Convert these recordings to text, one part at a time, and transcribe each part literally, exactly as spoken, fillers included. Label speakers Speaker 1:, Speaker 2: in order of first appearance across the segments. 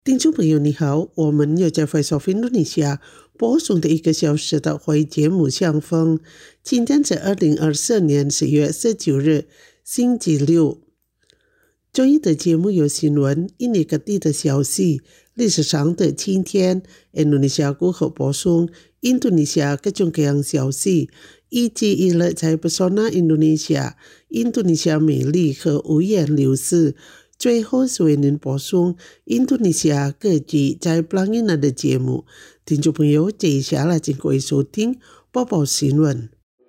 Speaker 1: 听众朋友你好，我们又在 Voice of Indonesia 播送的一个小时的华语节目相逢。今天是二零二四年十月十九日星期六。这一的节目有新闻、印尼各地的消息、历史上的今天、印度尼西亚过后播送印度尼西亚各种各样消息，以及一了在不说那印度尼西亚、印度尼西亚美丽和无言流逝。最后是为您播送印度尼西亚各地在 Pelangina 的节目。听众朋友，接下来请各位收听播报新闻。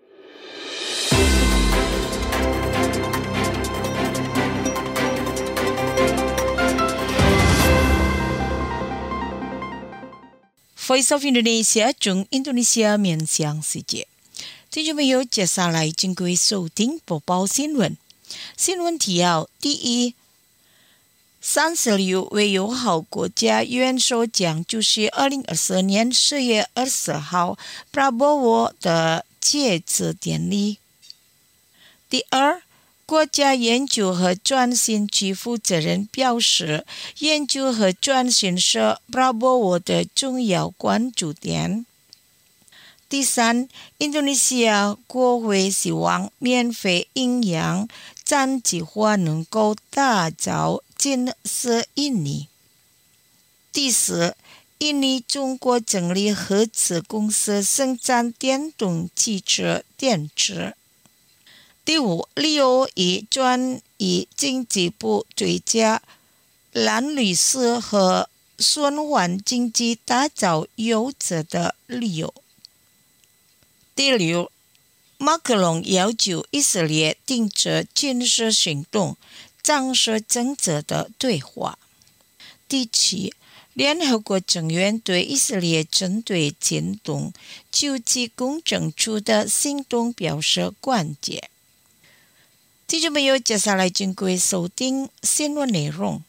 Speaker 2: Voice of Indonesia 中印度尼西亚面向世界。听众朋友，接下来请各位收听播报新闻。新闻提要：第一，三十六位友好国家元首将主持二零二四年十月二十号 Prabowo 的接旨典礼。第二，国家研究和转型局负责人表示，研究和转型是 Prabowo 的重要关注点。第三，印度尼西亚国会希望免费营养站计划能够打造近似印尼。第四，印尼中国成立合资公司生产电动汽车电池。第五，利用以专以经济部追加蓝绿色和循环经济打造优质的旅游。第六，马克龙要求以色列停止军事行动，展示真正的对话。第七，联合国成员对以色列针对进东救济工程处的行动表示关切。听众朋友，接下来请各位收听新闻内容。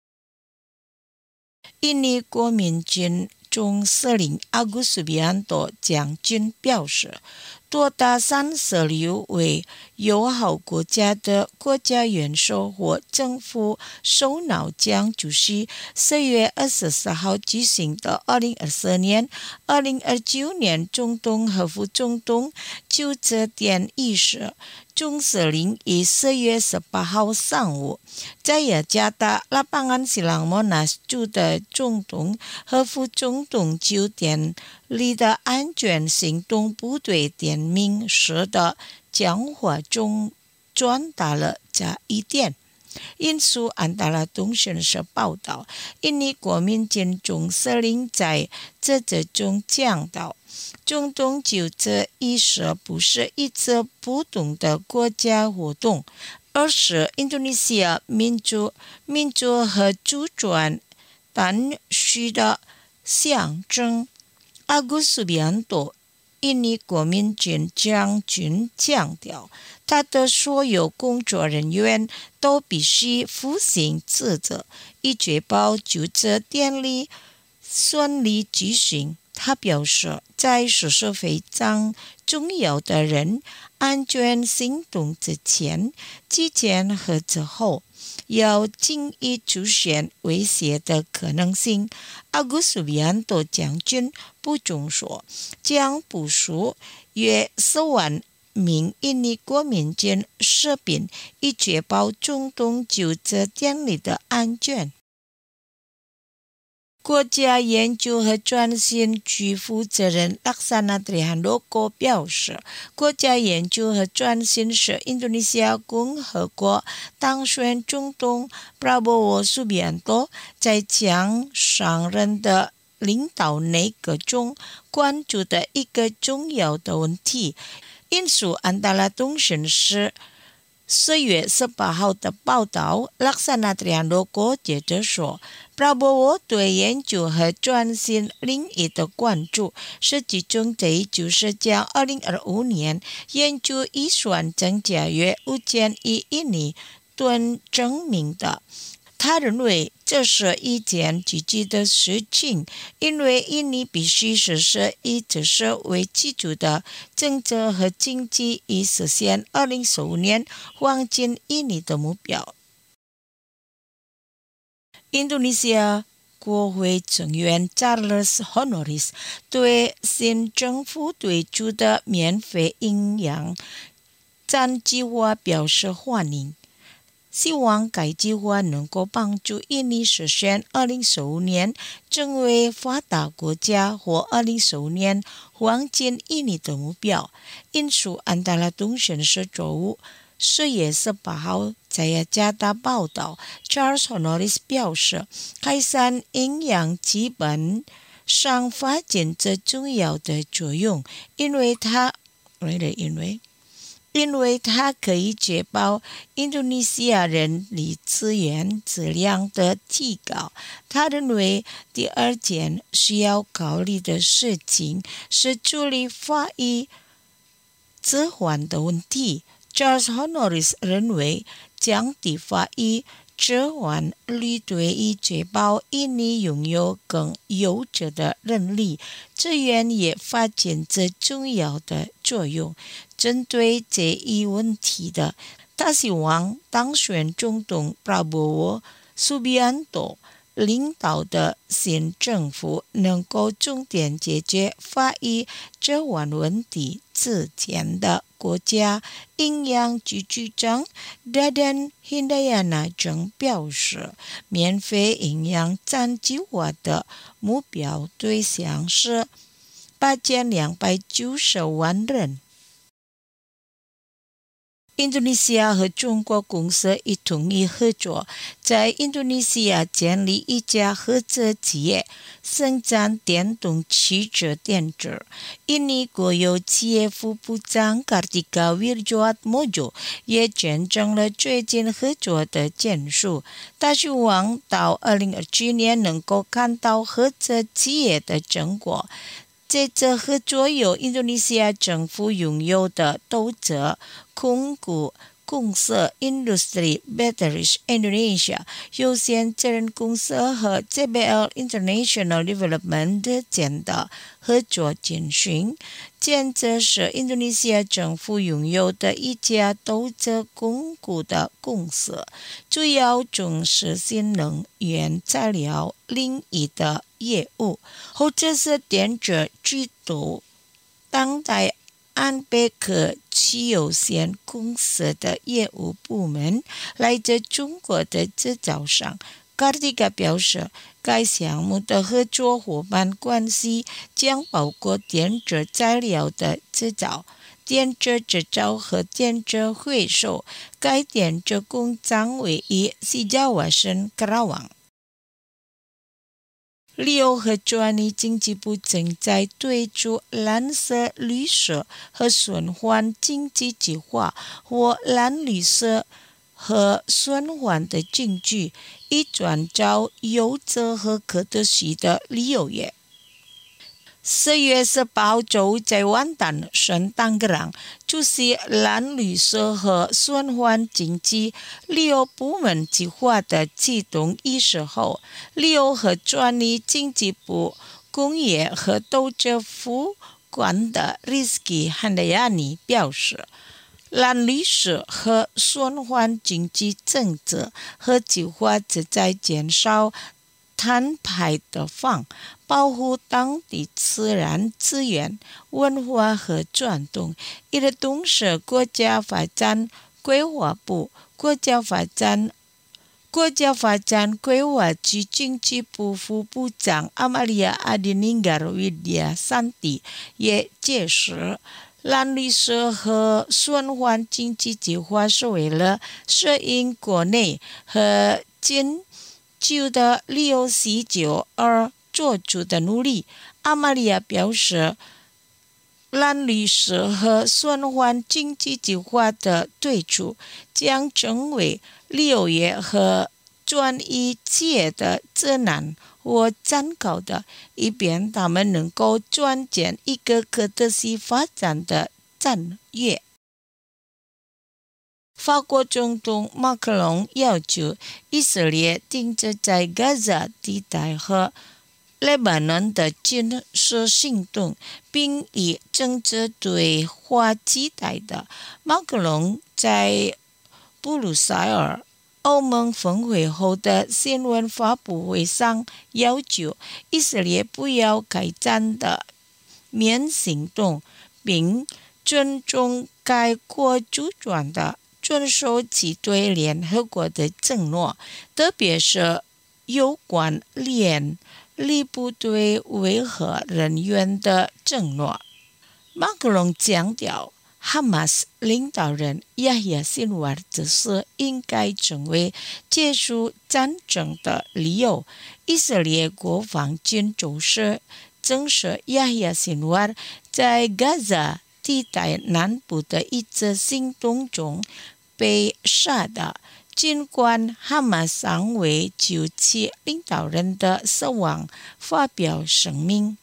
Speaker 2: 印尼国民军总司令阿古苏比安多将军表示，多达三十六位友好国家的国家元首或政府首脑将出席十月二十四号举行的二零二四年、二零二九年中东和副中东就职典仪式。总司令于十月十八号上午在雅加达 Lapangan Silang Monas 住的中东和副中东酒店里的安全行动部队点名时的讲话中传达了这一点。印述安达拉通讯社报道，印尼国民军总司令在这节中讲到，中东就职仪式不是一次不同的国家活动，而是印度尼西亚民主、民主和主权担绪的象征。阿古苏比安多印尼国民军将军强调，他的所有工作人员都必须负起职责，以确保就职典礼顺利举行。他表示，在实施非常重要的人安全行动之前、之前和之后，要尽力出现威胁的可能性。阿古苏比安多将军补充说，将部署约十万名印尼国民军士兵，以确保中东就职典礼的安全。国家研究和转型局负责人 Laksana Trihandoko 表示，国家研究和转型是印度尼西亚共和国当选总统 Prabowo Subianto 在将上任的领导内阁中关注的一个重要的问题。印述安达拉通讯社十月十八号的报道，拉萨纳特安罗国接着说，布拉波沃对研究和转型领域的关注是集中在就是将二零二五年研究预算增加约五千亿印尼盾证明的。他认为这是一件积极的事情，因为印尼必须实施以知识为基础的政策和经济，以实现二零十五年黄金印尼的目标。印度尼西亚国会成员 Charles Honoris 对新政府推出的免费营养餐计划表示欢迎，希望该计划能够帮助印尼实现二零四五年成为发达国家或二零四五年黄金印尼的目标。印属安达拉通讯社周五四月十八号在雅加达报道 ，Charles Honoris 表示，改善营养基本上发展着重要的作用，因为它，因为。因为它可以确保印度尼西亚人力资源质量的提高。他认为第二件需要考虑的事情是处理法医置换的问题。Charles Honoris 认为降低法医置换率对于确保印尼拥有更优质的人力资源也发展着重要的作用。针对这一问题的，他希望当选总统 Prabowo Subianto 领导的新政府能够重点解决法医置换问题。之前的国家营养局局长 Dadan Hindayana 曾表示，免费营养餐计划的目标对象是八千两百九十万人。印度尼西亚和中国公司已同意合作，在印度尼西亚建立一家合资企业，生产电动汽车电池。印尼国有企业副部长 Kartika Wirjoatmojo 也见证了最近合作的建树。他希望到二零二七年能够看到合资企业的成果。这次合作由印度尼西亚政府拥有的投资控股公司 Industri Batteries Indonesia 有限责任公司和 J B L International Development 间的合作进行。前者是印度尼西亚政府拥有的一家投资控股的公司，主要从事新能源材料领域的业务，后者是电池制造当代安贝克汽有限公司的业务部门，来自中国的制造商。Kartika 表示，该项目的合作伙伴关系将包括电池材料的制造、电池制造和电池回收。该电池工厂位于西加瓦省克拉旺。旅游和专业经济部正在推出蓝色绿色和循环经济计划或蓝绿色和循环的经济，以创造优质和可持续的旅游业。四月十八号周五在万丹省当格朗出席蓝绿色和循环经济旅游部门计划的启动仪式后，旅游和专业经济部工业和投资副官的 Rizky Handayani 表示，蓝绿色和循环经济政策和计划旨在减少碳排的放，保护当地自然资源、文化和传统。一个同时，国家发展规划部、国家发展国家发展规划局经济部副部长 Amalia Adininggar Widya Santi 也解释，蓝绿色和循环经济计划是为了适应国内和全球的旅游需求而做出的努力。阿玛利亚表示，蓝绿色和循环经济计划的推出将成为旅游业和专业企业的指南或参考的，以便他们能够创建一个可持续发展的战略。法国总统马克龙要求以色列停止在加沙地带和黎巴嫩的军事行动，并以政治对话期待的。马克龙在布鲁塞尔欧盟峰会后的新闻发布会上要求以色列不要开战的免行动，并尊重该国主权的遵守其对联合国的承诺，特别是有关联立部队维和人员的承诺。马克龙强调，哈马斯领导人亚亚辛瓦只是应该成为结束战争的理由。以色列国防军主事证实，亚亚辛瓦在加沙地带南部的一次行动中被杀的，尽管哈马斯尚未就其领导人的死亡发表声明。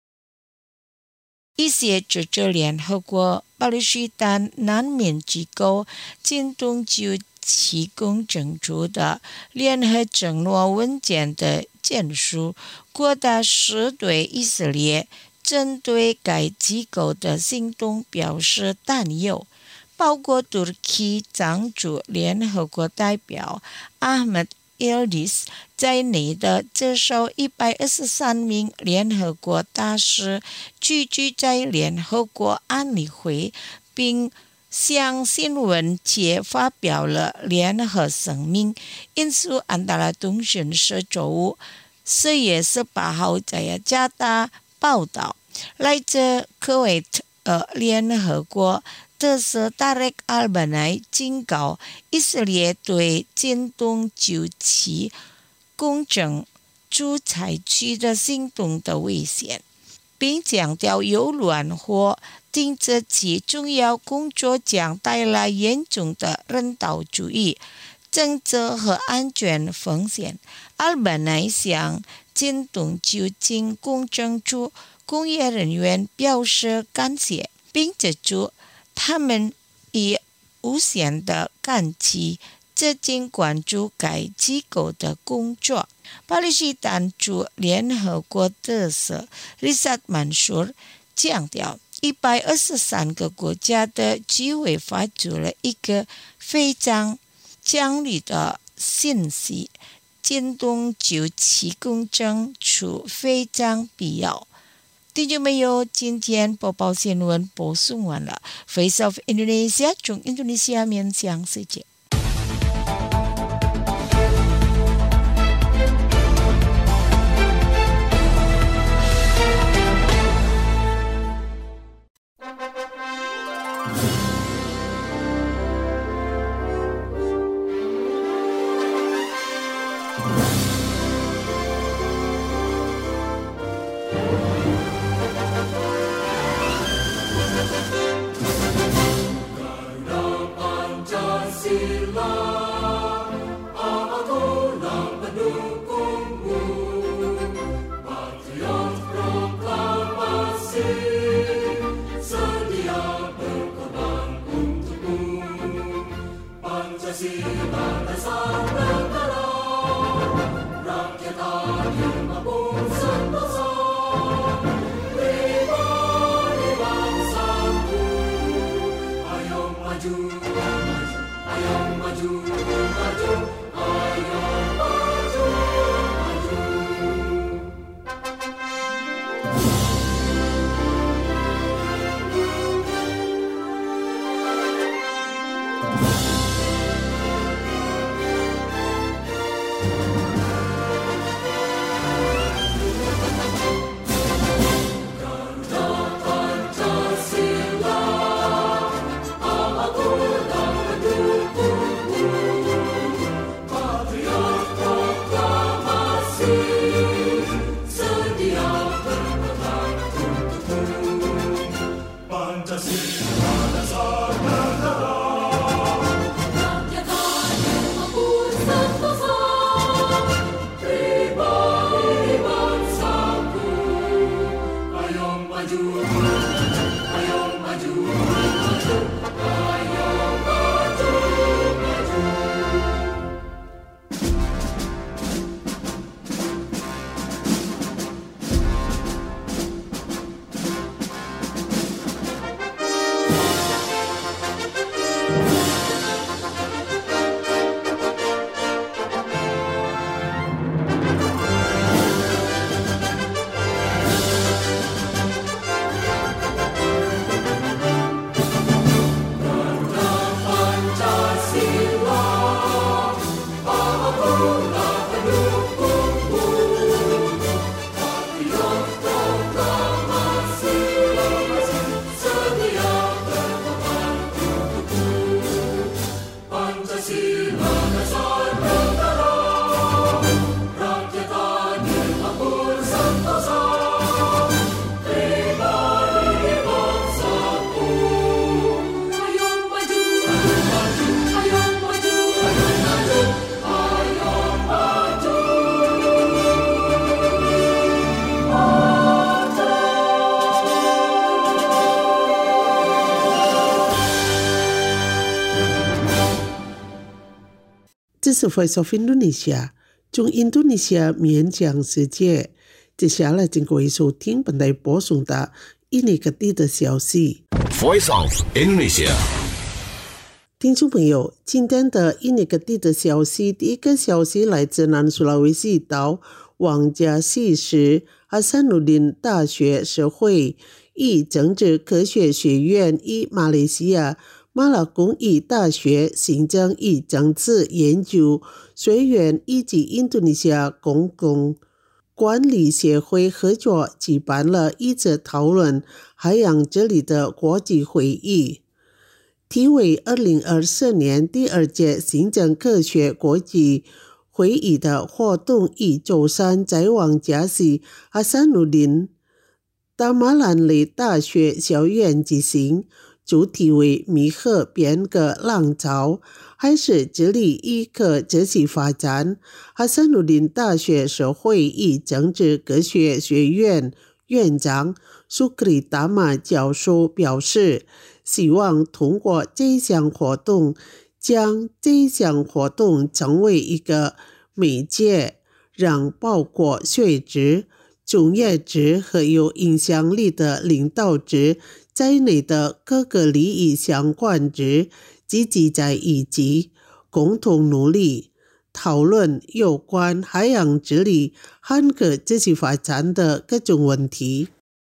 Speaker 2: 一些支持联合国巴勒斯坦难民机构进动就其公证出的联合承诺文件的简述，国大使对以色列针对该机构的行动表示担忧，包括土耳其常驻联合国代表阿梅德· 伊迪斯在内的至少一百二十三名联合国大使聚集在联合国安理会，并向新闻界发表了联合声明。因此，安达拉通讯社周五四月十八号在加达报道，来自科威特的联合国特使达雷克·阿尔巴尼警告以色列对进动就其公正主采取的行动的危险，并强调有乱或停止其重要工作将带来严重的人道主义、政治和安全风险。阿尔巴尼向进动就经公证处工业人员表示感谢，并指出他们以无限的感激致敬关注该机构的工作。巴勒斯坦驻联合国特使里萨特·曼苏尔强调，一百二十三个国家的聚会发出了一个非常强烈的信息，进动就其公证处非常必要。听众朋友，今天播报新闻播送完了。Face of Indonesia 从印度尼西亚面向世界。
Speaker 3: See
Speaker 1: 这是 Voice of Indonesia 从印度尼西亚面向世界。接下来请各位收听本台播送的印尼各地的消息。
Speaker 3: Voice of Indonesia。
Speaker 1: 听众朋友，今天的印尼各地的消息，第一个消息来自南苏拉威西岛王家西市哈萨努林大学社会与政治科学学院与马来西亚马拉公益大学行政与政治研究学院以及印度尼西亚公共管理协会合作举办了一次讨论海洋治理的国际会议，题为二零二四年第二届行政科学国际会议的活动以周三在王家西哈萨努林达马兰雷大学校园举行，主题为弥合变革浪潮还是治理一可持续发展。哈萨努林大学社会与政治科学学院院长苏克里达马教授表示，希望通过这项活动将这项活动成为一个媒介，让包括学者、从业者和有影响力的领导者在内的各个利益相关者积极在一起，共同努力讨论有关海洋治理和可持续发展的各种问题。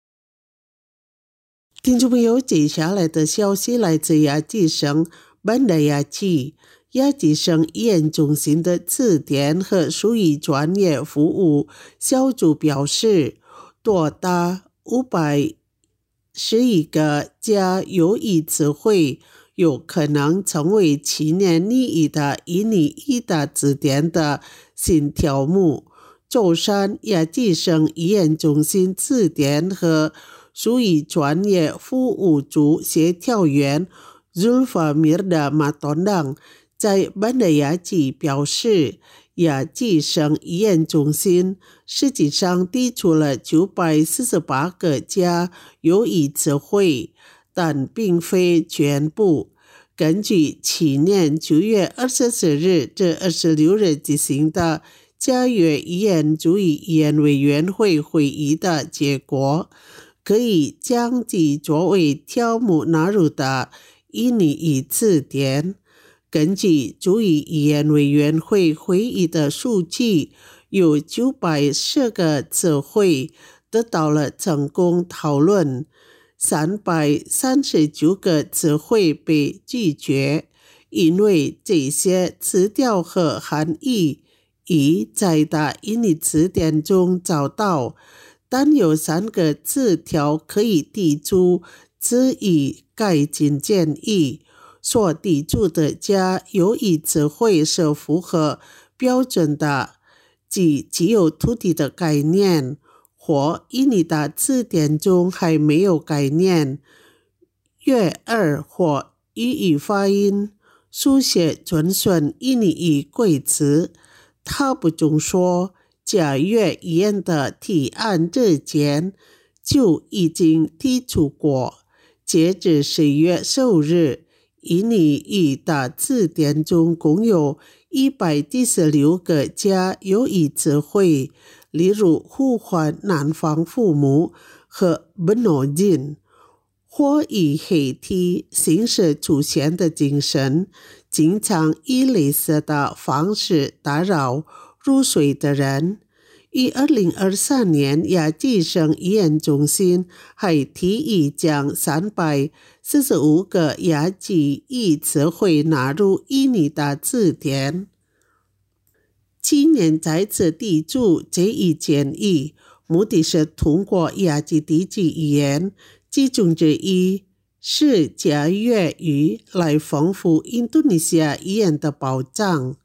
Speaker 1: 听众朋友，接下来的消息来自雅基省班达雅基雅基省医院中心的词典和术语专业服务小组表示，多达五百十一个加有益词汇有可能成为七年一遇的印尼语的字典的新条目。舟山雅基省医院中心词典和术语专业服务组协调员 Zulfa Mirda Matondang 在班达雅基表示，雅基省医院中心实际上提出了九百四十八个加有益词汇，但并非全部。根据去年九月二十四日至二十六日举行的嘉悦医院主义医院委员会会议的结果，可以将其作为条目纳入的印尼语词典。根据主义医院委员会会议的数据，有九百十个词汇得到了成功讨论，三百三十九个词汇被拒绝，因为这些词条和含义已在的印尼词典中找到，但有三个词条可以提出质疑改进建议。所提出的加有益词汇是符合标准的，即只有土地的概念，或印尼的字典中还没有概念，粤二或语义发音、书写遵顺印尼语规则。他不中说，嘉悦医院的提案之前就已经提出过，截至十月十五日，印尼语的字典中共有一百一十六个加有益词汇，例如呼唤南方父母和 Benojin， 或以黑体形式出现的精神，经常以类似的方式打扰入睡的人。于二零二三年，雅基省医院中心还提议将三百四十五个雅基语词汇纳入印尼的字典。今年再次提出这一建议，目的是通过雅基地区语言，其中之一是嘉悦语来丰富印度尼西亚语言的保障。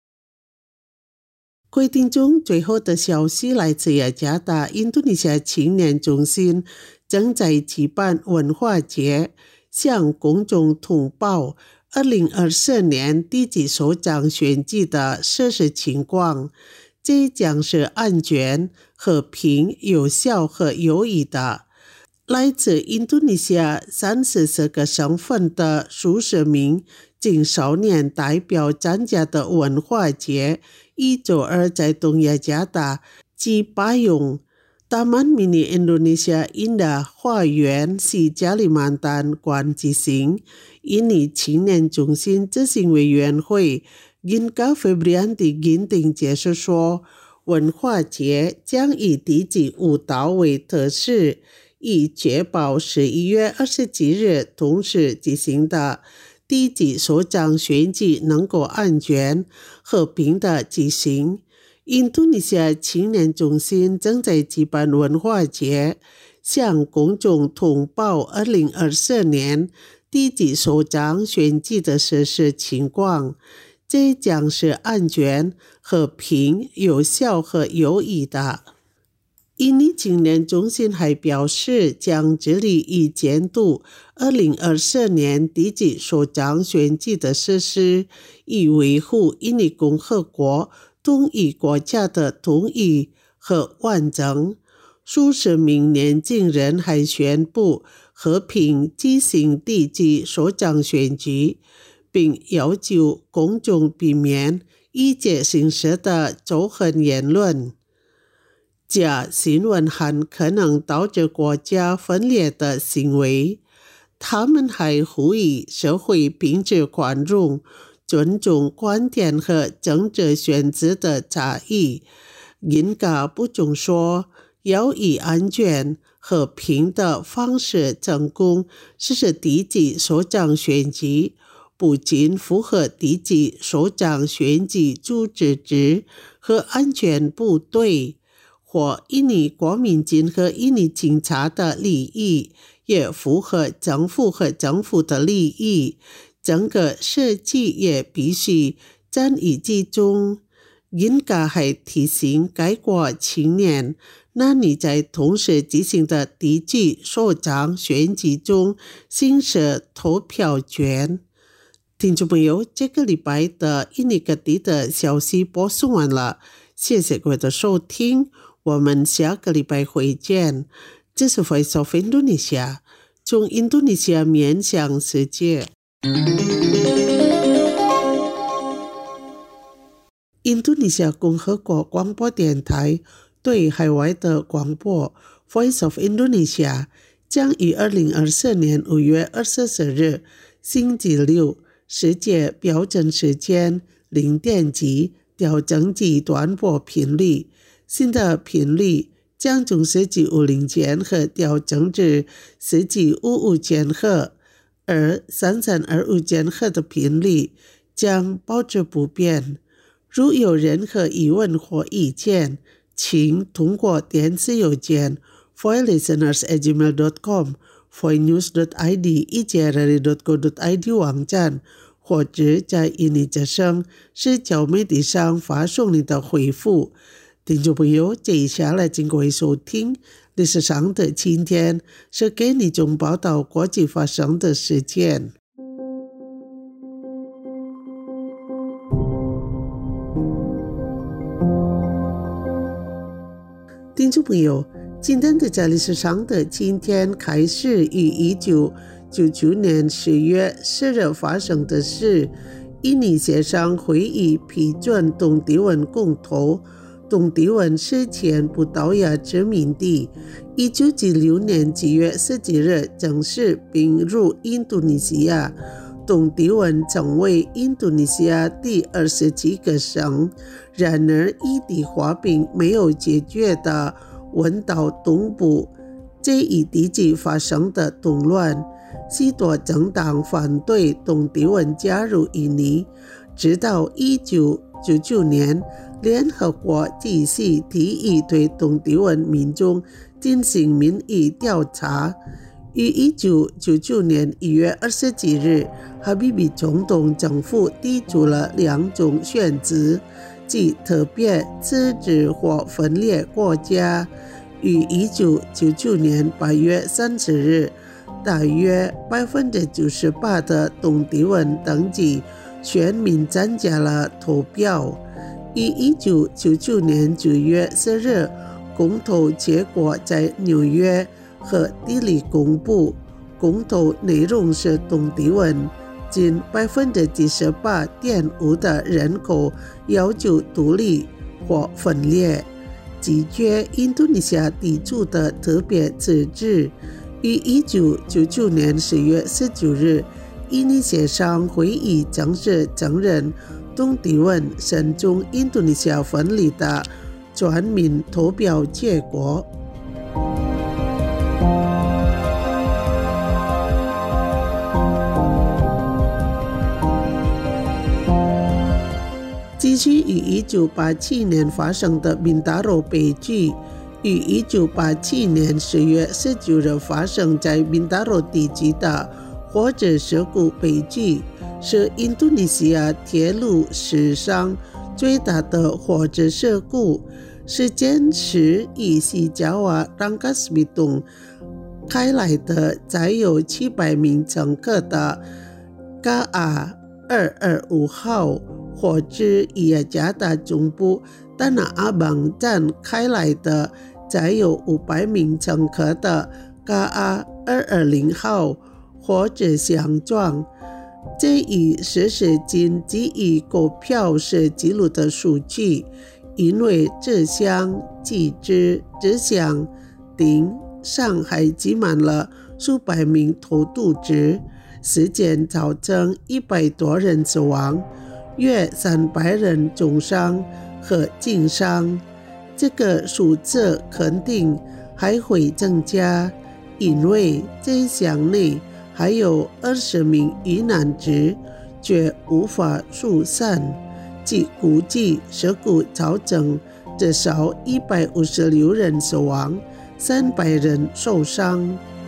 Speaker 1: 各位听众，最后的消息来自雅加达印度尼西亚青年中心正在举办文化节，向公众通报二零二四年地级首长选举的实时情况。这将是安全、和平、有效和有益的。 来自印度尼西亚三十四个省份的数十名青少年代表参加的文化节，一周二在东雅加达及巴永 Taman Mini Indonesia Indah 花园西加里曼丹馆举行。印尼青年中心执行委员会 Ginka Febrianti Ginting 解释说，文化节将以低级舞蹈为特色，以确保十一月二十七日同时举行的低级首长选举能够安全和平地举行。印度尼西亚青年中心正在举办文化节，向公众通报二零二四年低级首长选举的实施情况，这将是安全、和平、有效和有益的。印尼青年中心还表示，将致力于监督二零二四年低级首长选举的实施，以维护印尼共和国东裔国家的统一和完整。数十名年轻人还宣布和平进行低级首长选举，并要求公众避免意见形式的仇恨言论。假新闻还可能导致国家分裂的行为。他们还呼吁社会秉持宽容，尊重观点和政治选择的差异。应该补充说，要以安全、和平的方式成功实施低级首长选举，不仅符合低级首长选举组织制和安全部队或印尼国民军和印尼警察的利益，也符合政府和政府的利益。整个设计也必须在以其中。应该还提醒该国青年，那你在同时进行的低级首长选举中行使投票权。听众朋友，这个礼拜的印尼各地的消息播送完了，谢谢各位的收听，我们下个礼拜会见。这是 Voice of Indonesia， 从印度尼西亚面向世界。印度尼西亚共和国广播电台对海外的广播 Voice of Indonesia 将于二零二四年五月二十四日星期六世界标准时间零点几调整至短波频率，新的频率将从十九五零千赫调整至十九五五千赫，而三三二五千赫的频率将保持不变。如有任何疑问或意见，请通过电子邮件 voice listeners at gmail dot com、voice news dot I D、一节 r a r i dot co dot I D 网站，或者在印尼之声社交媒体上发送你的回复。听众朋友，接下来请各位收听历史上的今天，是给你中报道国际发生的事件。听众朋友，今天的在历史上的今天开始于一九九九年十月四日发生的事。印尼协商会议批准东帝汶公投，东帝汶是前葡萄牙殖民地。一九九六年七月十七日正式并入印度尼西亚，东帝汶成为印度尼西亚第二十七个省。然而异地划并没有解决的温岛东部这一地区发生的动乱，许多政党反对东帝汶加入印尼。直到一九九九年，联合国继续提议对东帝汶民众进行民意调查。于一九九九年一月二十七日，哈比比总统政府提出了两种选择，即特别自治或分裂国家。于一九九九年八月三十日，大约 百分之九十八 的东帝汶登记选民参加了投票。于一九九九年九月四日，公投结果在纽约和地理公布，公投内容是东帝汶近百分之七十八点五的人口要求独立或分裂，拒绝印度尼西亚地主的特别自治，于一九九九年十月十九日印尼协商会议正式承认东帝汶慎终印度尼西亚分离的全民投票结果。继续于一九八七年发生的敏达罗悲剧，于一九八七年十月十九日发生在敏达罗地区的火车事故悲剧，是印度尼西亚铁路史上最大的火车事故。是坚持以西加瓦让加斯米顿开来的载有七百名乘客的 K A 二二五号火车以雅加达中部丹纳阿邦站开来的载有五百名乘客的 K A 二二零号火车相撞。这一事实经基于购票时记录的数据，因为这项机制只想令上海挤满了数百名投渡者，事件造成一百多人死亡，约三百人重伤和轻伤。这个数字肯定还会增加，因为这项内还有二十名遇难者却无法疏散。据估计，事故造成至少一百五十六人死亡，三百人受伤。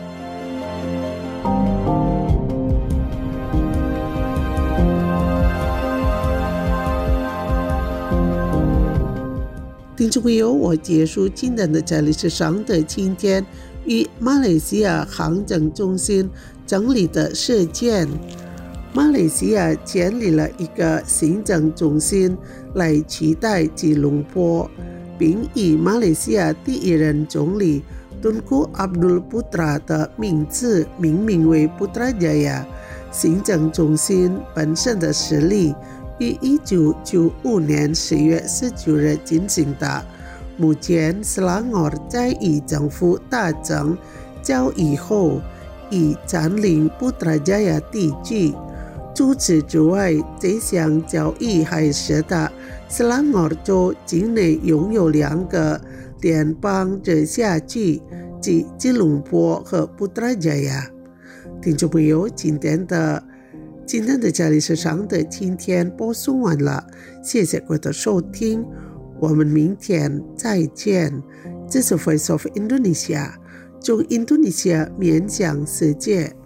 Speaker 1: 听众朋友，我结束今天的这里是上的今天与马来西亚行政中心整理的事件。马来西亚建立了一个行政中心来取代吉隆坡，并以马来西亚第一任总理敦库阿卜杜布特拉的名字命名为布特拉加亚。行政中心本身的设立于一九九五年十月十九日进行的。目前Selangor在与政府达成交易后，已占领布特拉加亚地区。除此之外，这项交易还使得Selangor州境内拥有两个联邦直辖区，即吉隆坡和布特拉加亚。听众朋友，今天的今天的这里是上的今天播送完了，谢谢各位的收听，我们明天再见。这是 Voice of Indonesia， 从印度尼西亚面向世界。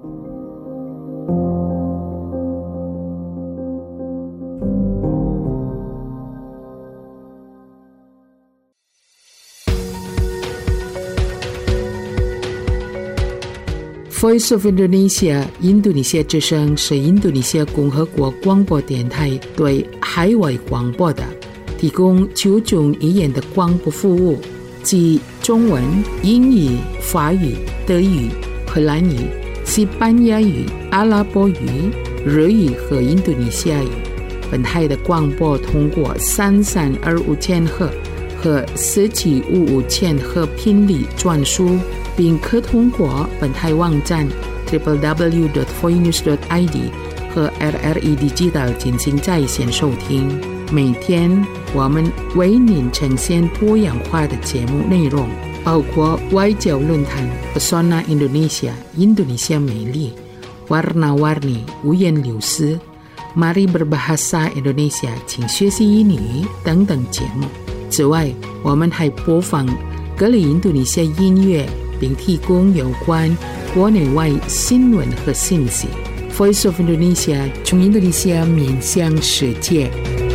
Speaker 4: Voice of Indonesia 印度尼西亚之声是印度尼西亚共和国广播电台对海外广播的提供九种语言的广播服务，即中文、英语、法语、德语、荷兰语、西班牙语、阿拉伯语、日语和印度尼西亚语。本台的广播通过三三二五千赫和四七五五千赫频率转输，并可通过本台网站 double-u double-u double-u dot voinews dot i d 和 R R E Digital 进行在线收听。每天我们为您呈现多样化的节目内容，包括外交论坛 Pesona Indonesia 印度尼西亚美丽 Warna-Warni 五颜六色 Mari Berbahasa Indonesia 请学习英语等等节目。此外，我们还播放各类印度尼西亚音乐，并提供有关国内外新闻和信息。Voice of Indonesia 从印度尼西亚面向世界。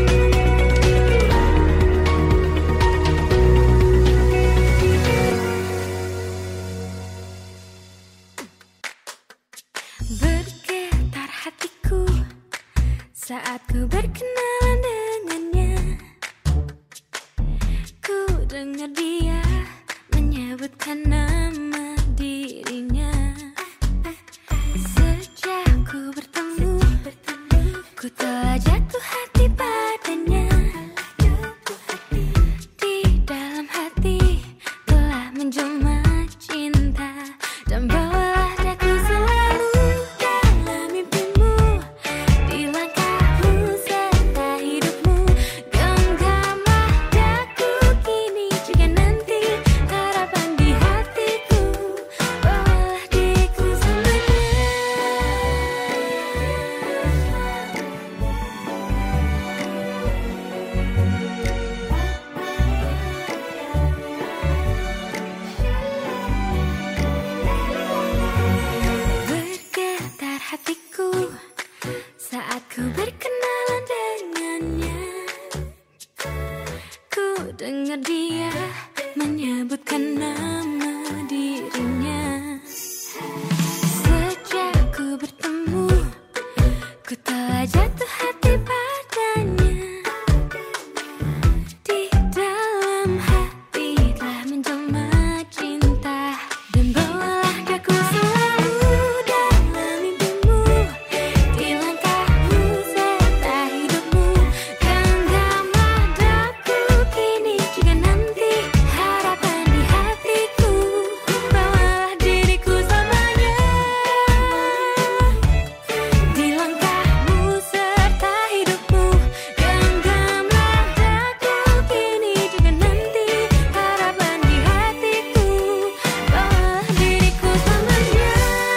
Speaker 5: Bergetar hatiku saat ku berkenalan dengannya. Ku dengar dia menyebutkan nama menjelma cinta dan bawalah daku selalu dalam mimpimu, di langkahmu serta hidupmu. Genggamlah daku kini juga nanti, harapan di hatiku, bawalah diriku selamanya. Bergetar hatiku saat ku berkenalan dengannya. Ku dengar dia menyebutkan nama dirinya. Sejak ku bertemu, ku telah jatuh hati padanya. Di dalam hati telah menjelma cinta dan bawalah daku selalu dalam mimpimu, di langkahmu serta hidupmu. Genggamlah daku kini juga nanti, harapan di hatiku, bawalah diriku selamanya. Di langkahmu serta hidupmu, genggamlah daku kini juga nanti, harapan di hatiku, bawalah diriku selamanya.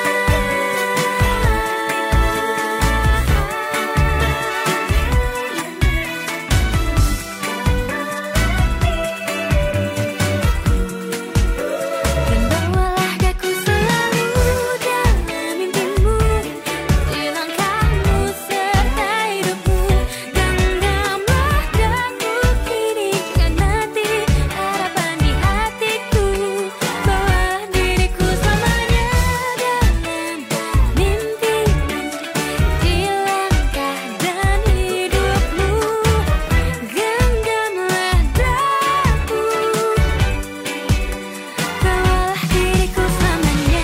Speaker 5: Dan bawalah daku selalu dalam mimpimu, di langkahmu serta hidupmu. Genggamlah daku kini juga nanti, harapan di hatiku, bawalah diriku selamanya. Dalam mimpimu, di langkah dan hidupmu. Genggamlah daku, bawalah diriku selamanya.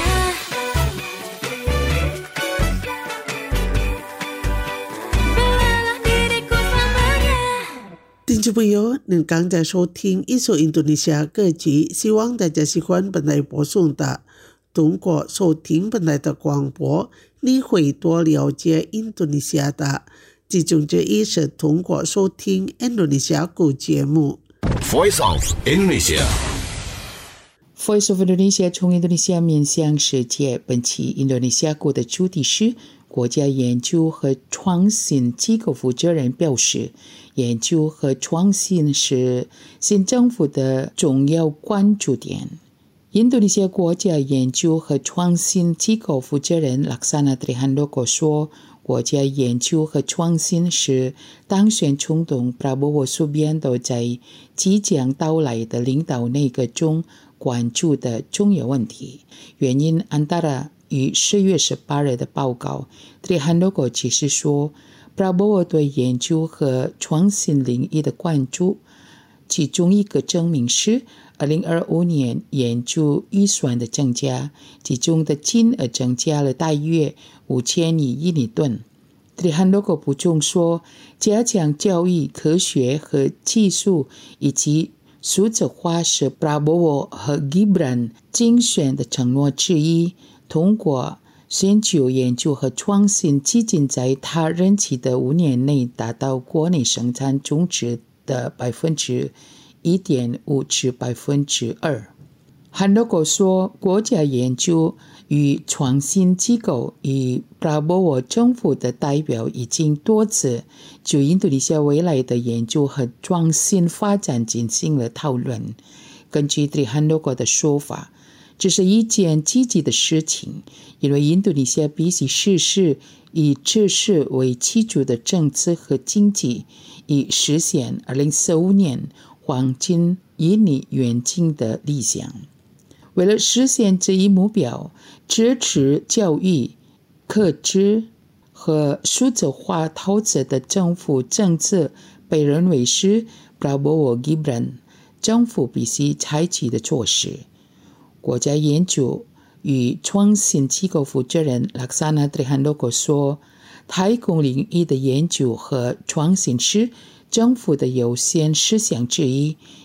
Speaker 5: Bawalah diriku selamanya.
Speaker 1: 听众朋友，您刚在收听一首印度尼西亚歌曲，希望大家喜欢本台播送的。通过收听本台的广播，你会多了解印度尼西亚的。其中之一是通过收听印度尼西亚古节目。
Speaker 3: Voice of Indonesia.
Speaker 4: Voice of Indonesia 从印度尼西亚面向世界。本期印度尼西亚国的主题是国家研究和创新机构负责人表示，研究和创新是新政府的重要关注点。印度尼西亚国家研究和创新机构负责人 Laksana Trihandoko 说，国家研究和创新是当选总统 Prabowo Subianto 在即将到来的领导内阁中关注的重要问题。原因 antara 于十月十八日的报告 Trihandoko 解释说， Prabowo 对研究和创新领域的关注，其中一个证明是二零二五年研究预算的增加，其中的金额增加了大约五千亿印尼盾。Trihandoko 补充说，加强教育、科学和技术以及数字化是 Prabowo 和 Gibran 竞选的承诺之一。通过选举研究和创新基金在他任期的五年内达到国内生产总值的百分之一点五至百分之二。Handoko 说，国家研究与创新机构与 Prabowo 政府的代表已经多次就印度尼西亚未来的研究和创新发展进行了讨论。根据 Trihandoko 的说法，这是一件积极的事情，因为印度尼西亚必须实施以知识为基础的政策和经济，以实现二零四五年黄金印尼远景的理想。为了实现这一目标，支持教育、科技和数字化投资的政府政策被认为是 Prabowo Gibran 政府必须采取的措施。国家研究与创新机构负责人 Laksana Trihandoko 说，太空领域的研究和创新是政府的优先事项之一，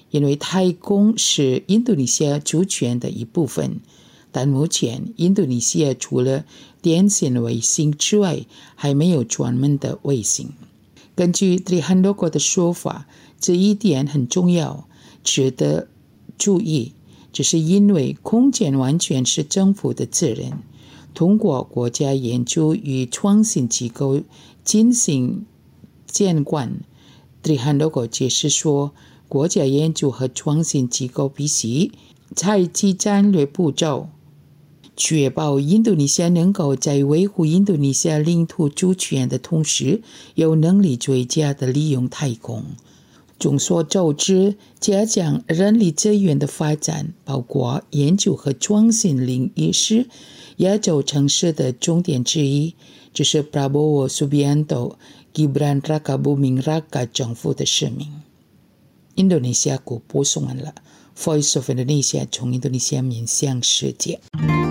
Speaker 4: 因为太空是印度尼西亚主权的一部分，但目前印度尼西亚除了电信卫星之外，还没有专门的卫星。根据 Trihandoko 的说法，这一点很重要，值得注意，这是因为空间完全是政府的责任。通过国家研究与创新机构进行监管。 Trihandoko 解释说，国家研究和创新机构必须采取战略步骤，确保印度尼西亚能够在维护印度尼西亚领土主权的同时，有能力最佳地利用太空。众所周知，加强人力资源的发展，包括研究和创新领域是亚洲城市的重点之一。这是 Prabowo Subianto Gibran Raka Buming Raka 政府的使命。印度尼西亚国播送完了 Voice of Indonesia 从印度尼西亚面向世界。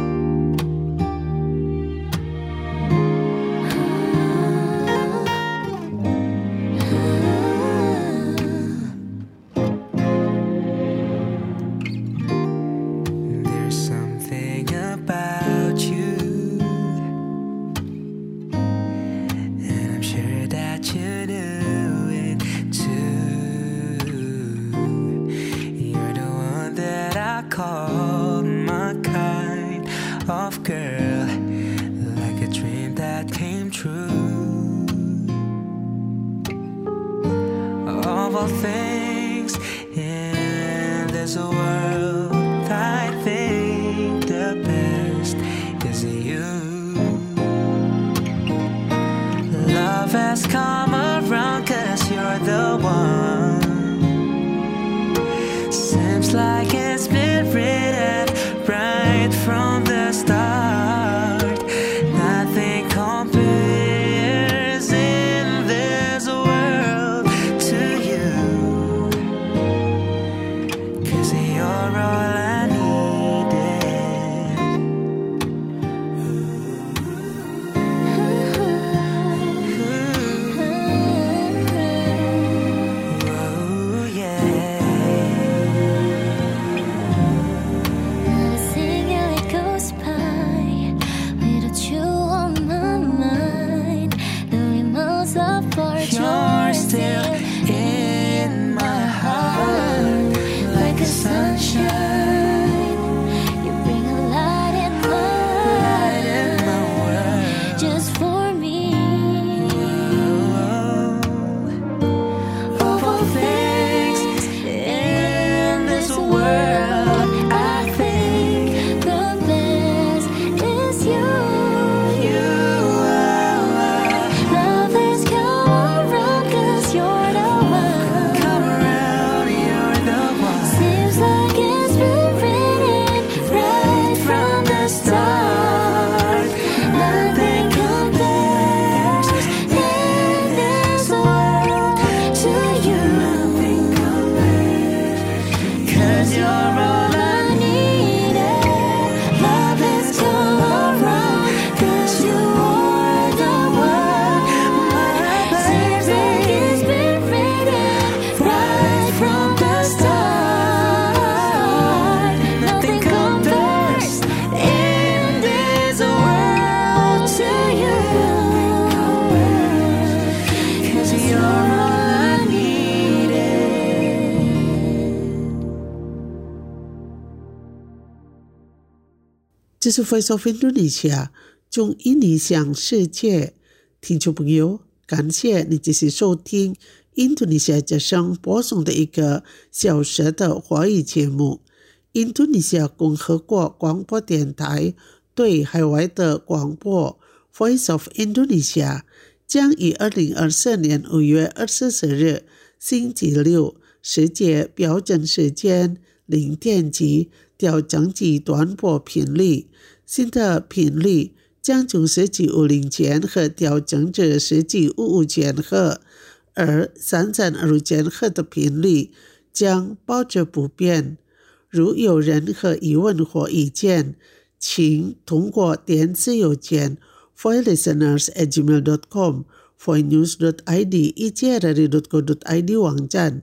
Speaker 1: 这是 Voice of Indonesia 从印尼向世界。听众朋友，感谢你继续收听印度尼西亚之声播送的一个小时的华语节目。印度尼西亚共和国广播电台对海外的广播 Voice of Indonesia 将于二零二四年五月二十四日星期六世界标准时间零点级调整至短波频率，新的频率将从十九五零千赫调整至十九五五千赫，而三千二千赫的频率将保持不变。如有任何疑问或意见，请通过电子邮件 voice listeners at gmail dot com、voice news dot i d、e j r r dot co dot i d 网站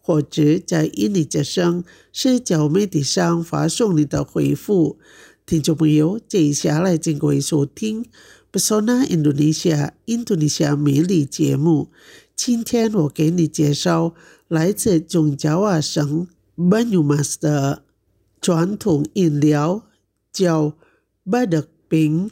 Speaker 1: 或者在印尼之声社交媒体上发送你的回复。听众朋友，接下来请各位收听 Pesona Indonesia 印度尼西亚美丽节目。今天我给你介绍来自中爪哇省 Banyumas 的传统饮料，叫 Badak Pink。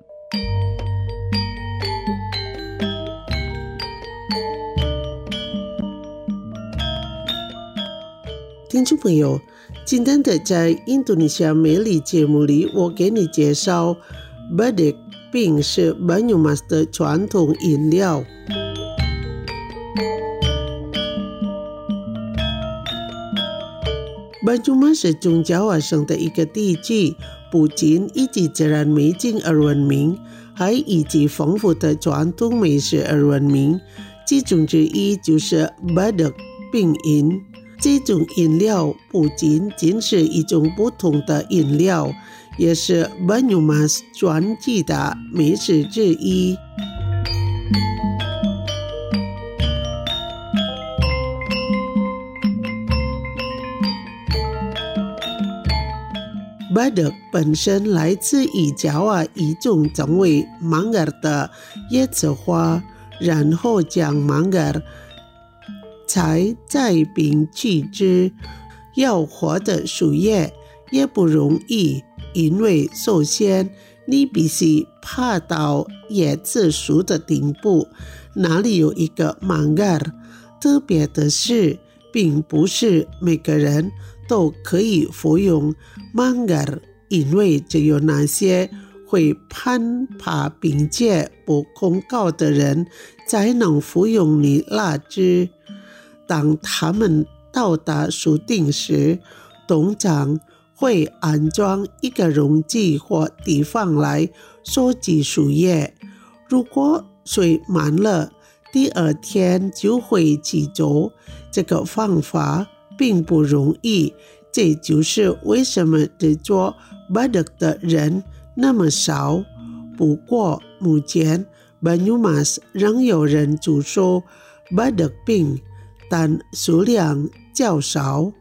Speaker 1: 听众朋友，今天的在印度尼西亚美丽节目里，我给你介绍 Badak Pink 是 Banyumas 的传统饮料。Banyumas 是中爪哇省的一个地区，不仅以其自然美景而闻名，还以其丰富的传统美食而闻名。其中之一就是 Badak Pink饮。这种饮料不仅仅是一种不同的饮料，也是 Banyumas 传记的美食之一。Badak 本身来自于爪哇一种称为 manggar 的椰子花，然后将 manggar采摘并去枝，要活的树叶也不容易，因为首先你必须爬到椰子树的顶部，那里有一个 manggar。 特别的是，并不是每个人都可以服用 manggar， 因为只有那些会攀爬并且不恐高的人才能服用你那枝。当他们到达树顶时，通常会安装一个容器或地方来收集树叶。如果水满了，第二天就会起走。这个方法并不容易，这就是为什么制作 Badak 的人那么少。不过目前 Banyumas 仍有人煮熟 Badak Pink，但数量较少。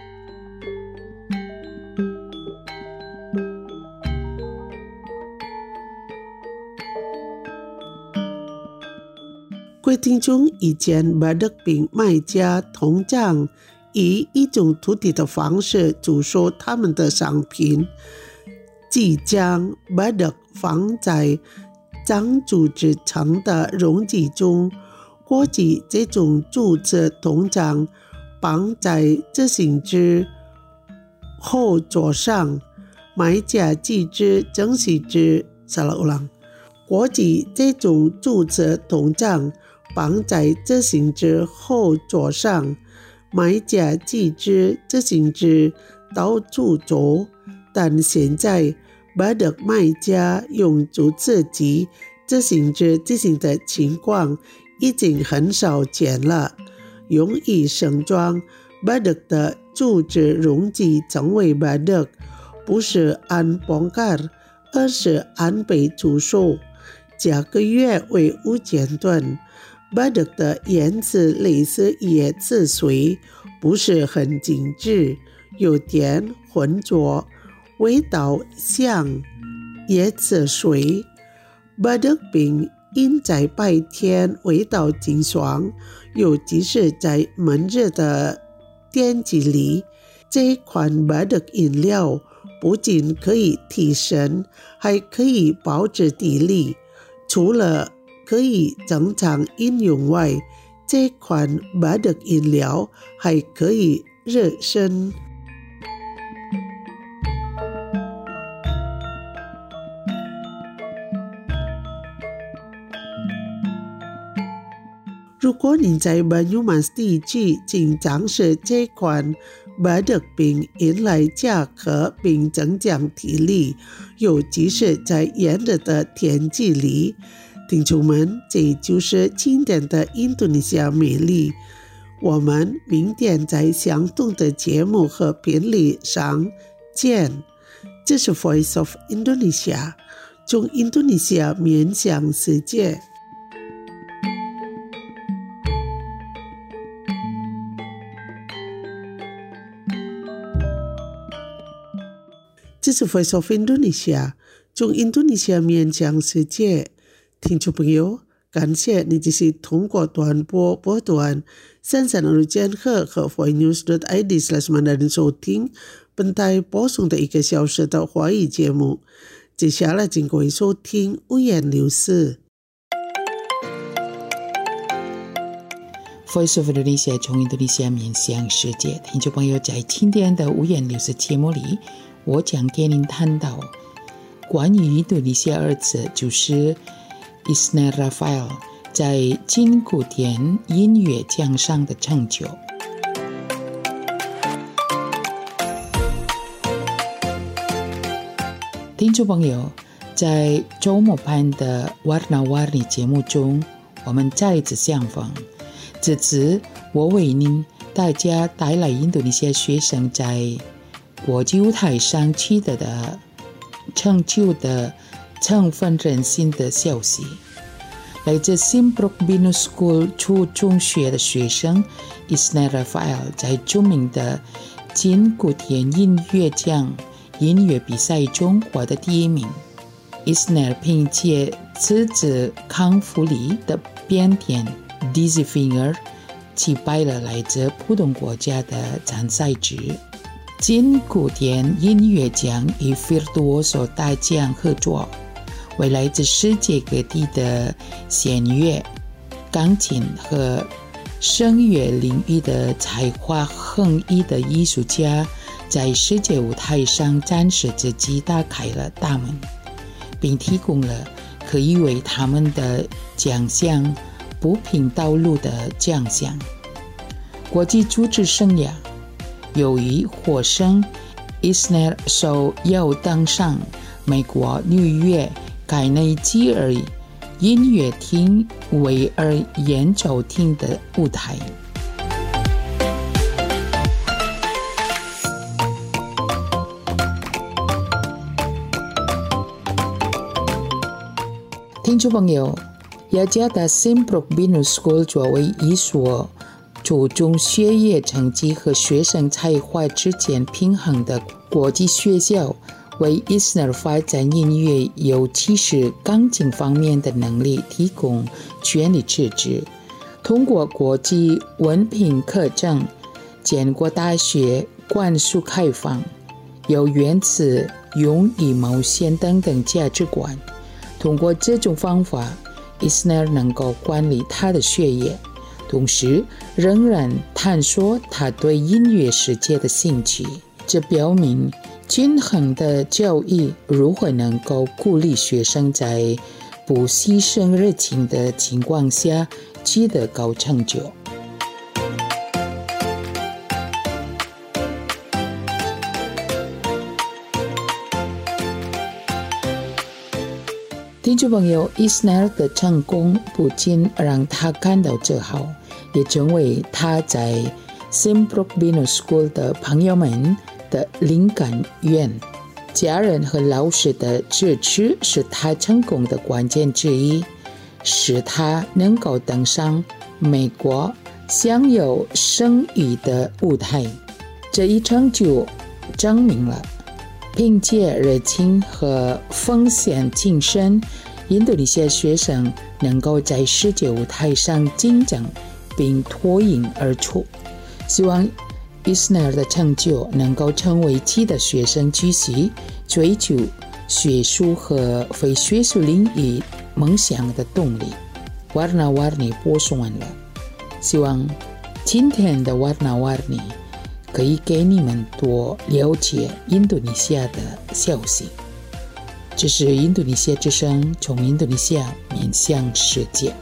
Speaker 1: 各位听众，以前 Badak Pink 卖家通常以一种特定的方式煮熟他们的商品，即将 Badak 放在长竹制成的容器中。过去这种竹子通常绑在自行车后座上，买家记之珍惜之。salah ulang。过去这种竹子通常绑在自行车后座上，买家记之自行车到处走。但现在 Badak 卖家用竹子及自行车进行的情况已经很少见了。用以盛装 Badak 的竹子容器称为 Badak， 不是按bongkar，而是按被煮熟，价格约为五千吨。Badak 的颜色类似椰子水，不是很精致，有点浑浊，味道像椰子水。Badak Pink 因在白天味道清爽，尤其是在闷热的天气里，这款 Badak 饮料不仅可以提神，还可以保持体力。除了可以增强饮用外，这款 Badak 饮料还可以热身。如果你在 Banyumas 地区经常吃这款 Badak Pink饮来价格并增强体力，尤其是在炎热的天气里。听众们，这就是今天的印度尼西亚美丽。我们明天在相同的节目和频率上见。这是 Voice of Indonesia， 从印度尼西亚面向世界。 这是 Voice of Indonesia 从印度尼西亚面向世界。听众朋友，感谢你继续通过短波波段三三二千赫和 voinews dot i d slash mandarin 收听本台播送的一个小时的华语节目。接下来请各位收听五言六事。
Speaker 4: Voice of Indonesia 从印度尼西亚面向世界，听众朋友，在今天的五言六事节目里，我将给您谈到关于印度尼西亚儿子，就是 Isner Rafael 在金古典音乐奖上的成就。听众朋友，在周末版的 Warna Warni 节目中，我们再次相逢。这次我为您大家带来印度尼西亚学生在国际舞台上取得的成就的振奋人心的消息。来自 Simprok Binus School 初中学的学生 Isner Rafael 在著名的金古典音乐奖音乐比赛中获得第一名。Isner 凭借次子康福里的编点Dizzy Finger 击败了来自不同国家的参赛者。金古典音乐奖与 Virtuoso 大奖合作，为来自世界各地的弦乐、钢琴和声乐领域的才华横溢的艺术家在世界舞台上展示自己打开了大门，并提供了可以为他们的奖项铺平道路的奖项。国际组织生涯，由于获胜 Isner 受邀登上美国纽约盖内基尔音乐厅维尔演奏厅的舞台。听众朋友，雅加达 Simprok Binus School 作为一所注重学业成绩和学生才华之间平衡的国际学校，为 Isner 发展音乐，尤其是钢琴方面的能力提供全力支持。通过国际文凭课程、建国大学关注开放、有原子、勇于冒险等等价值观，通过这种方法 Isner 能够管理他的学业，同时仍然探索他对音乐世界的兴趣。这表明均衡的教育如何能够鼓励学生在不牺牲热情的情况下取得高成就。听众朋友， Isner 的成功不仅让他感到自豪，也成为他在 Simprok Binus School 的朋友们的灵感源。家人和老师的支持是他成功的关键之一，使他能够登上美国享有声誉的舞台。这一成就证明了凭借热情和奉献精神，印度尼西亚学生能够在世界舞台上竞争并脱颖而出。希望 Isner 的成就能够成为其他学生继续追求学术和非学术领域梦想的动力。Warna Warni 播送完了，希望今天的 Warna Warni 可以给你们多了解印度尼西亚的消息。这是印度尼西亚之声，从印度尼西亚面向世界。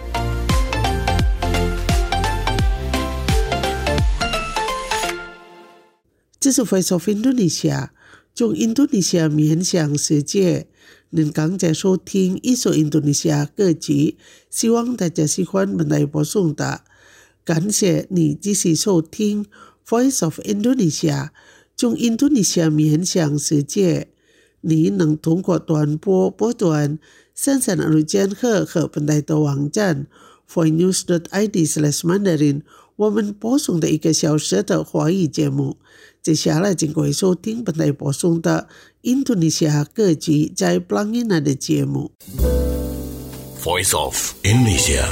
Speaker 1: 这是 Voice of Indonesia 从印度尼西亚面向世界。您刚才收听一首印度尼西亚歌曲，希望大家喜欢本台播送的。感谢你继续收听 Voice of Indonesia 从印度尼西亚面向世界。你能通过短波波段三三二千赫和本台的网站 voinews dot i d slash mandarin 我们播送的一个小时的华语节目。 接下来请各位收听本台播送的印度尼西亚各级在 Pelangina 的节目。
Speaker 3: Voice of Indonesia.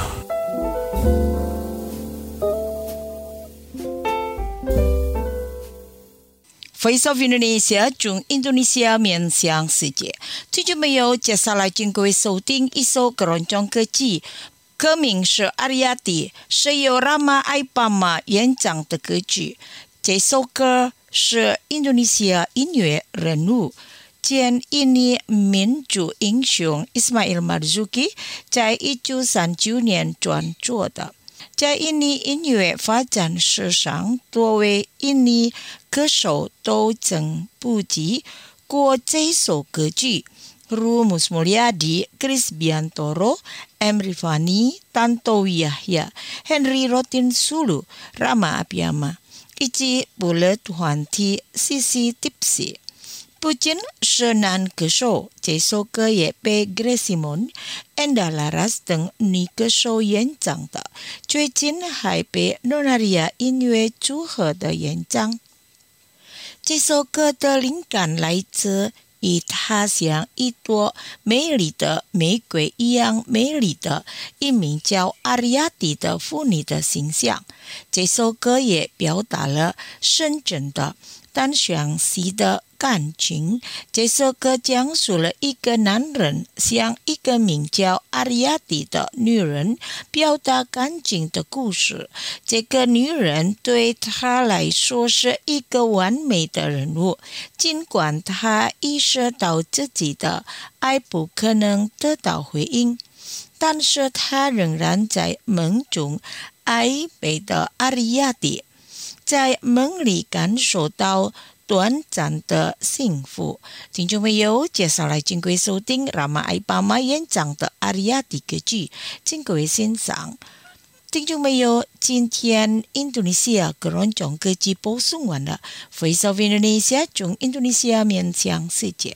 Speaker 2: Voice of Indonesia 中印度尼西亚面向世界，听众朋友，接下来请各位收听一首各种歌曲，歌名是《Ariati》，是由 Rama Aipama 演唱的歌曲。这首歌是印度尼西亚音乐人物兼印尼民族英雄 Ismail Marzuki 在一九三九年创作的。在印尼音乐发展史上，多位印尼歌手都曾普及过这首歌曲，如 Mus Mulyadi、Chris Biantoro、M. Rifani、Tantowi Yahya、Henry Rotin Sulu、Rama Apiama 以及布勒团体 C C Tipsy。不仅是男歌手，这首歌也被 Grace Simon、Enda Laras 等女歌手演唱的，最近还被 Nonaria 音乐组合的演唱。这首歌的灵感来自以它像一朵美丽的玫瑰一样美丽的一名叫阿里亚蒂的妇女的形象。这首歌也表达了深沉的但详细的感情。这首歌讲述了一个男人向一个名叫阿里亚蒂的女人表达感情的故事。这个女人对他来说是一个完美的人物，尽管他意识到自己的爱不可能得到回应，但是他仍然在梦中爱美的阿里亚蒂，在梦里感受到短暂的幸福。听众朋友，接下来请各位收听 Rama Aipama 演唱的阿里亚蒂歌曲，请各位欣赏。听众朋友，今天印度尼西亚各种歌曲播送完了。Voice of Indonesia 中印度尼西亚面向世界。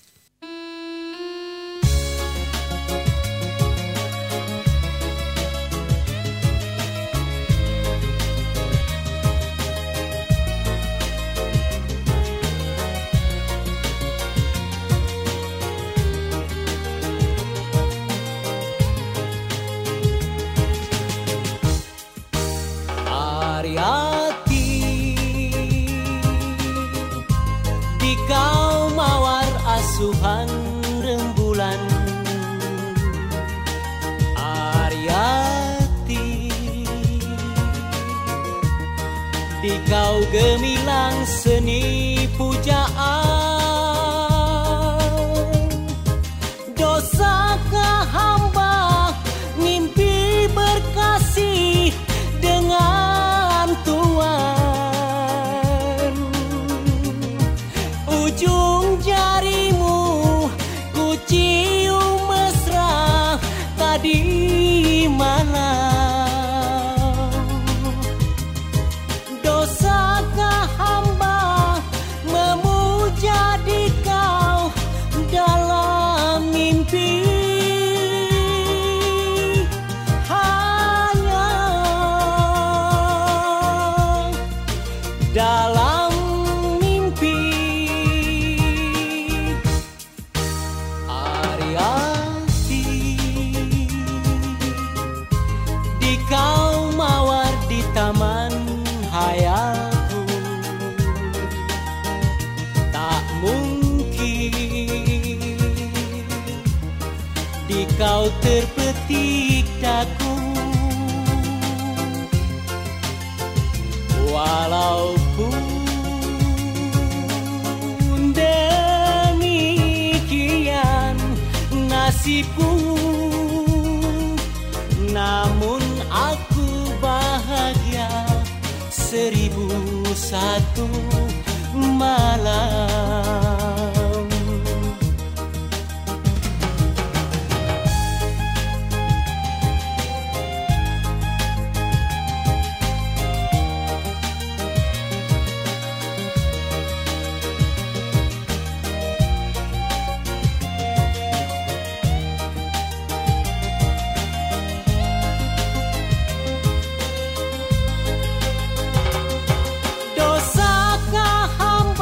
Speaker 6: Asuhan rembulan Ariati, di kau gemilang seni pujaan. Dosakah hamba mimpi berkasih dengan Tuhan? Ujung jarimu cium mesra tadi malam. Dosakah hamba memuja di kau dalam mimpi? Hanya dalam taman hayalku. Tak mungkin di kau terpetik daku, walaupun demikian nasibku, namun aku bahagia seribu satu malam. Dosakah hamba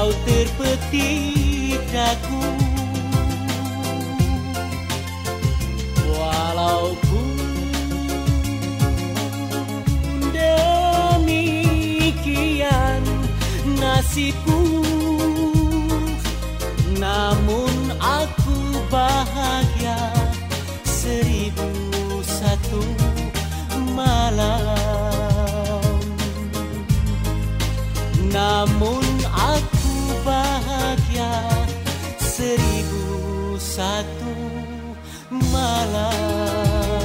Speaker 6: Walau terpetik daku, walaupun demikian nasibku, namun aku bahagia seribu satu malam. Namun aku bahagia seribu satu malam.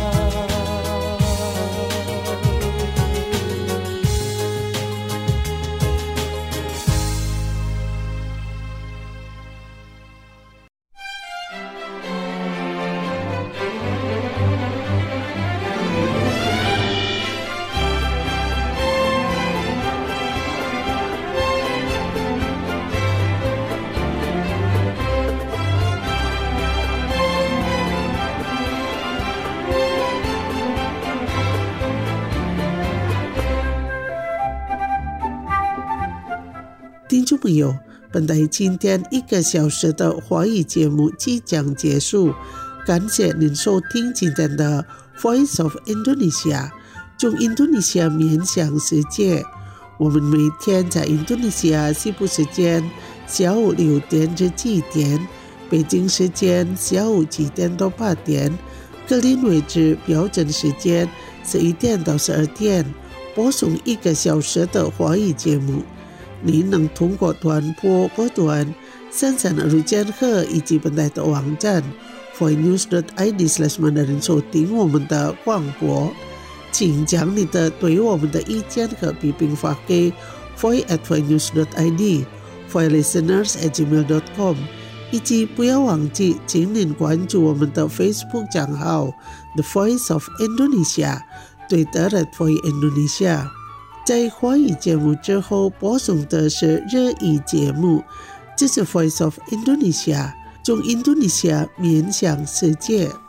Speaker 1: 听众朋友，本台今天一个小时的华语节目即将结束，感谢您收听今天的 Voice of Indonesia， 从印度尼西亚面向世界。我们每天在印度尼西亚西部时间下午六点至七点，北京时间下午七点到八点，格林威治标准时间十一点到十二点，播送一个小时的华语节目。您能通过短波波段、三三日间课以及本台的网站 voicenews dot i d slash mandarin 收听我们的广播。请将你的对我们的意见和批评发给 voice at voicenews dot i d voicelisteners at gmail dot com， 以及不要忘记请您关注我们的 Facebook 账号 The Voice of Indonesia， Twitter at Voice Indonesia。在华语节目之后播送的是日语节目，这是 Voice of Indonesia， 从印度尼西亚面向世界。